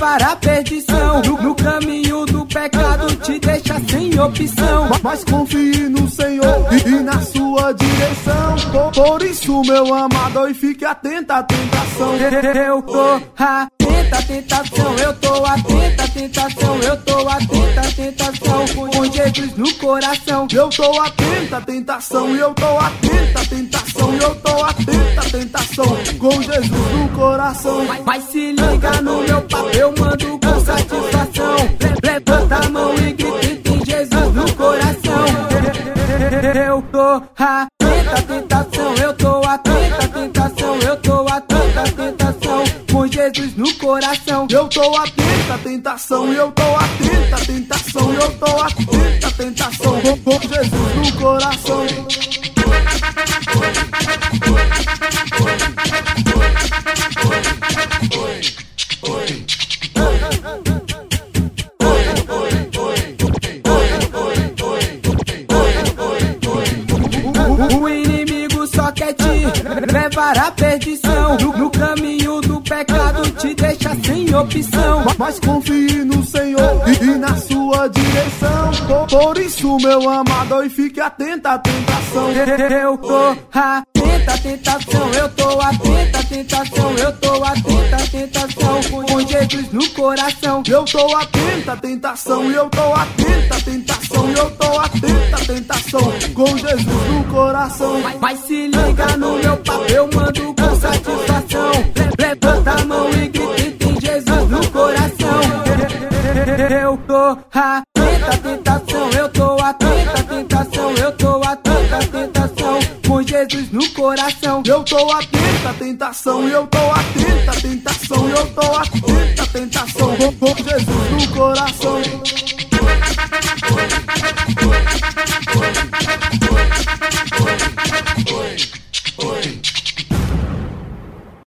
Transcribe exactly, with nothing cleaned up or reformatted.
levar à perdição. No, no caminho do pecado te deixa sem opção. Mas confie no Senhor e, e na sua direção. Por, por isso, meu amado, e fique atento à tentação. Eu tô atenta à tentação, eu tô atenta à tentação, eu tô atenta à tentação, com Jesus no coração. Eu tô atenta à tentação, eu tô atenta à tentação, eu tô atenta à tentação, com Jesus no coração. Mas se liga no meu papo, eu mando com satisfação. Levanta a mão e grita, tem Jesus no coração. Eu tô atenta à tentação, eu tô atenta à tentação, eu tô atenta à tentação, com Jesus no coração. Eu tô atenta à tentação, eu tô atenta à tentação, eu tô atenta à tentação, com, com Jesus no coração. O inimigo só quer te levar à perdição. No, no caminho do pecado te deixa sem opção. Mas confie no Senhor e, e na sua direção. Por, por isso, meu amado, e fique atento à tentação. Eu tô atenta à tentação, eu tô atenta à tentação, eu tô atenta à tentação, com Jesus no coração. Eu tô atenta à tentação, eu tô atenta à tentação, eu tô atenta à tentação, com Jesus no coração. Mas, mas se liga no meu papo, eu mando com satisfação. Levanta a mão e grita, tem Jesus no coração. Eu tô atenta à tentação, eu tô atenta à tentação, eu tô atenta à tentação, com Jesus no coração. Eu tô atenta à tentação, eu tô atenta à tentação, eu tô atenta à tentação, com, com Jesus no coração.